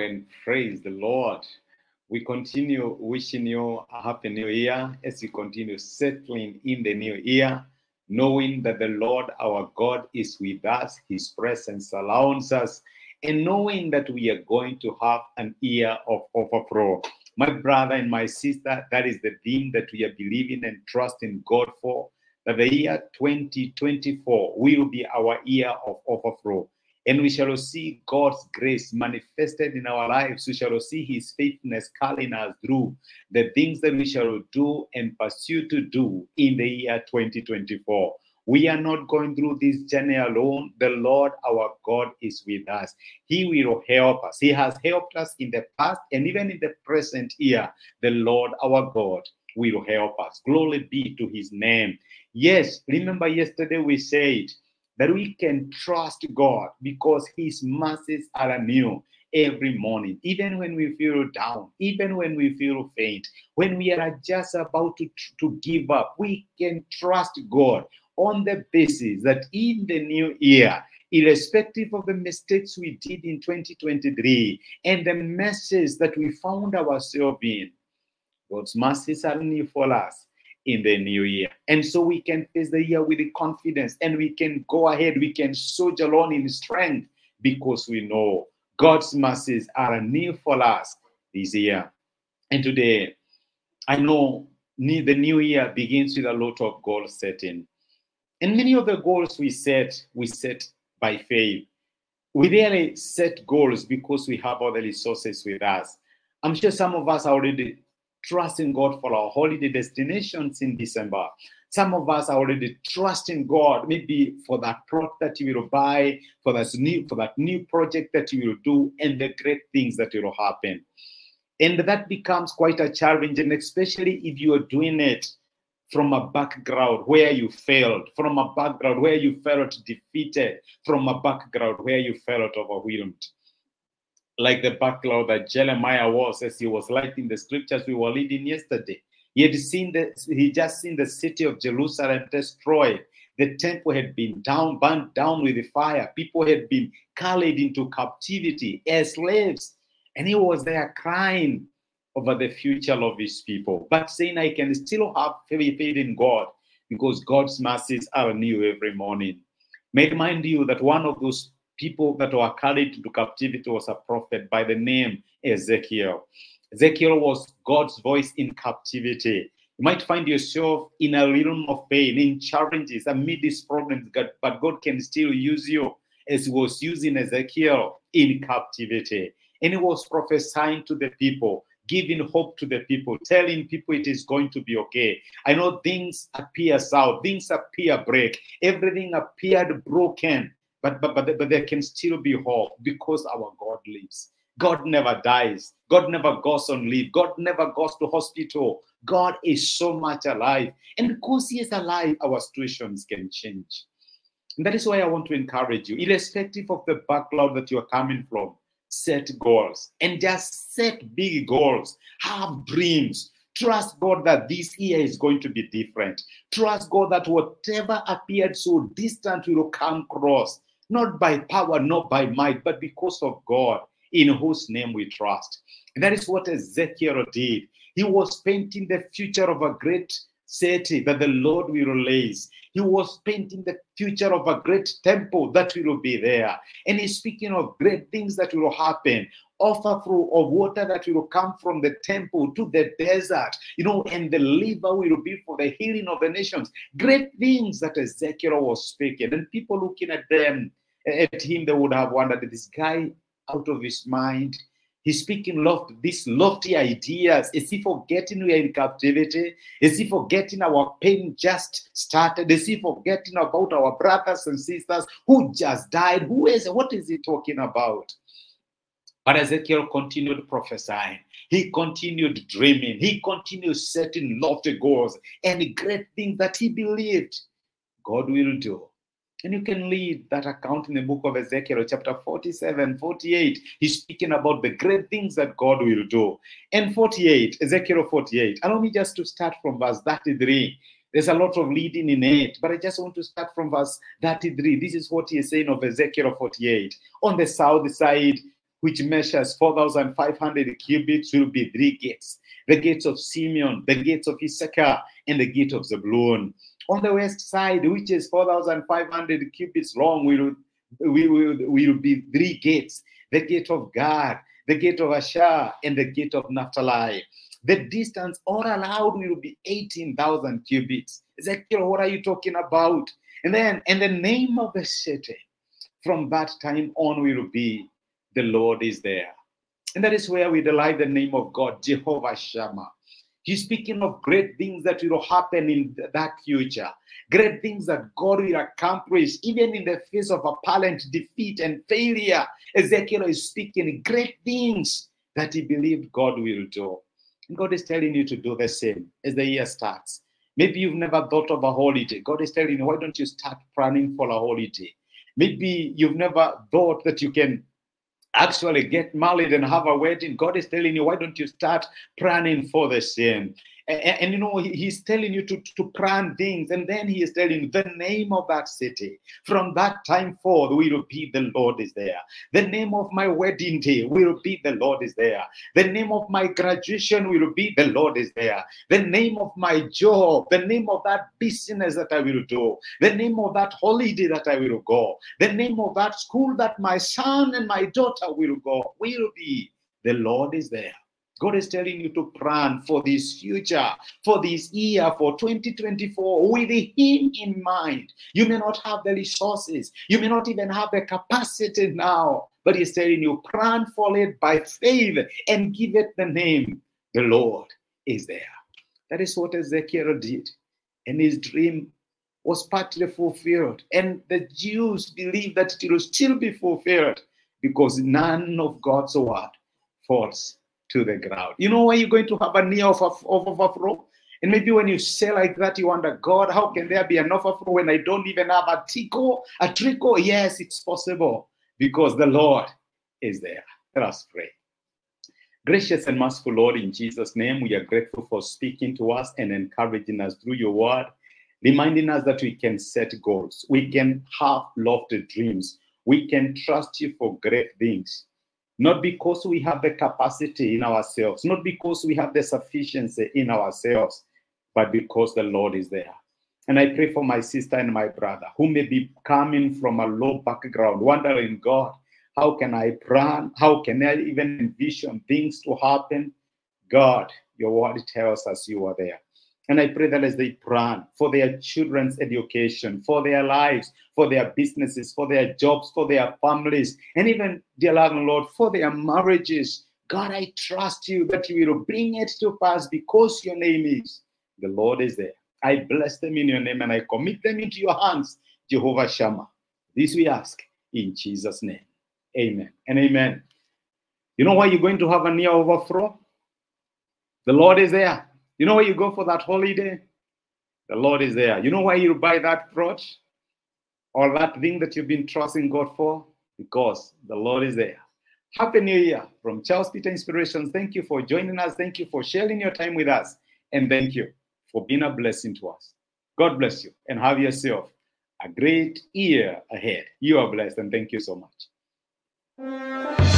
and praise the Lord. We continue wishing you a happy new year as we continue settling in the new year, knowing that the Lord our God is with us, His presence surrounds us, and knowing that we are going to have an year of overflow. My brother and my sister, that is the theme that we are believing and trusting God for, that the year 2024 will be our year of overflow. And we shall see God's grace manifested in our lives. We shall see His faithfulness calling us through the things that we shall do and pursue to do in the year 2024. We are not going through this journey alone. The Lord our God is with us. He will help us. He has helped us in the past and even in the present year. The Lord our God will help us. Glory be to His name. Yes, remember yesterday we said that we can trust God because His mercies are new every morning, even when we feel down, even when we feel faint, when we are just about to give up, we can trust God on the basis that in the new year, irrespective of the mistakes we did in 2023 and the messes that we found ourselves in, God's mercies are new for us in the new year. And so we can face the year with the confidence and we can go ahead, we can soldier on in strength because we know God's mercies are new for us this year. And today, I know the new year begins with a lot of goal setting. And many of the goals we set by faith. We really set goals because we have all the resources with us. I'm sure some of us are already trusting God for our holiday destinations in December. Some of us are already trusting God, maybe for that plot that you will buy, for that new project that you will do, and the great things that will happen. And that becomes quite a challenge, and especially if you are doing it from a background where you failed, from a background where you felt defeated, from a background where you felt overwhelmed. Like the background that Jeremiah was as he was writing the scriptures we were reading yesterday. He just seen the city of Jerusalem destroyed. The temple had been burnt down with the fire. People had been carried into captivity as slaves. And he was there crying over the future of his people, but saying, I can still have faith in God because God's mercies are new every morning. May I remind you that one of those people that were carried into captivity was a prophet by the name Ezekiel. Ezekiel was God's voice in captivity. You might find yourself in a realm of pain, in challenges, amid these problems, but God can still use you as He was using Ezekiel in captivity. And He was prophesying to the people, giving hope to the people, telling people it is going to be okay. I know things appear south, things appear bleak, everything appeared broken. But there can still be hope because our God lives. God never dies. God never goes on leave. God never goes to hospital. God is so much alive. And because He is alive, our situations can change. And that is why I want to encourage you, irrespective of the background that you are coming from, set goals and just set big goals. Have dreams. Trust God that this year is going to be different. Trust God that whatever appeared so distant will come close. Not by power, not by might, but because of God, in whose name we trust. And that is what Ezekiel did. He was painting the future of a great city that the Lord will raise. He was painting the future of a great temple that will be there. And he's speaking of great things that will happen. Overflow of water that will come from the temple to the desert, and the river will be for the healing of the nations. Great things that Ezekiel was speaking. And people looking at him, they would have wondered, this guy out of his mind? He's speaking these lofty ideas. Is he forgetting we are in captivity? Is he forgetting our pain just started? Is he forgetting about our brothers and sisters who just died? What is he talking about? But Ezekiel continued prophesying. He continued dreaming. He continued setting lofty goals and great things that he believed God will do. And you can read that account in the book of Ezekiel, chapter 47, 48. He's speaking about the great things that God will do. And 48, Ezekiel 48. Allow me just to start from verse 33. There's a lot of reading in it, but I just want to start from verse 33. This is what he is saying of Ezekiel 48. On the south side, which measures 4,500 cubits, will be 3 gates. The gates of Simeon, the gates of Issachar, and the gate of Zebulun. On the west side, which is 4,500 cubits long, will be 3 gates. The gate of Gad, the gate of Asher, and the gate of Naphtali. The distance all allowed will be 18,000 cubits. Ezekiel, what are you talking about? And the name of the city from that time on will be the Lord is there. And that is where we delight the name of God, Jehovah Shammah. He's speaking of great things that will happen in that future. Great things that God will accomplish, even in the face of apparent defeat and failure. Ezekiel is speaking great things that he believed God will do. And God is telling you to do the same as the year starts. Maybe you've never thought of a holiday. God is telling you, why don't you start planning for a holiday? Maybe you've never thought that you can actually get married and have a wedding. God is telling you, why don't you start planning for the same? And you know, he's telling you to plan things. And then he is telling you the name of that city. From that time forth will be the Lord is there. The name of my wedding day will be the Lord is there. The name of my graduation will be the Lord is there. The name of my job, the name of that business that I will do, the name of that holiday that I will go, the name of that school that my son and my daughter will go, will be the Lord is there. God is telling you to plan for this future, for this year, for 2024, with Him in mind. You may not have the resources. You may not even have the capacity now. But He's telling you, plan for it by faith and give it the name. The Lord is there. That is what Ezekiel did. And his dream was partly fulfilled. And the Jews believe that it will still be fulfilled because none of God's word falls to the ground. You know why you're going to have an year of overflow? And maybe when you say like that, you wonder, God, how can there be an overflow when I don't even have a trickle? Yes, it's possible because the Lord is there. Let us pray. Gracious and merciful Lord, in Jesus' name, we are grateful for speaking to us and encouraging us through your word, reminding us that we can set goals. We can have lofty dreams. We can trust you for great things. Not because we have the capacity in ourselves, not because we have the sufficiency in ourselves, but because the Lord is there. And I pray for my sister and my brother who may be coming from a low background, wondering, God, how can I plan? How can I even envision things to happen? God, your word tells us you are there. And I pray that as they plan for their children's education, for their lives, for their businesses, for their jobs, for their families, and even, dear Lord, for their marriages, God, I trust you that you will bring it to pass because your name is, the Lord is there. I bless them in your name and I commit them into your hands, Jehovah Shammah. This we ask in Jesus' name. Amen and amen. You know why you're going to have a near overflow? The Lord is there. You know where you go for that holiday? The Lord is there. You know why you buy that brooch or that thing that you've been trusting God for? Because the Lord is there. Happy New Year from Charles Peter Inspirations. Thank you for joining us. Thank you for sharing your time with us. And thank you for being a blessing to us. God bless you and have yourself a great year ahead. You are blessed and thank you so much.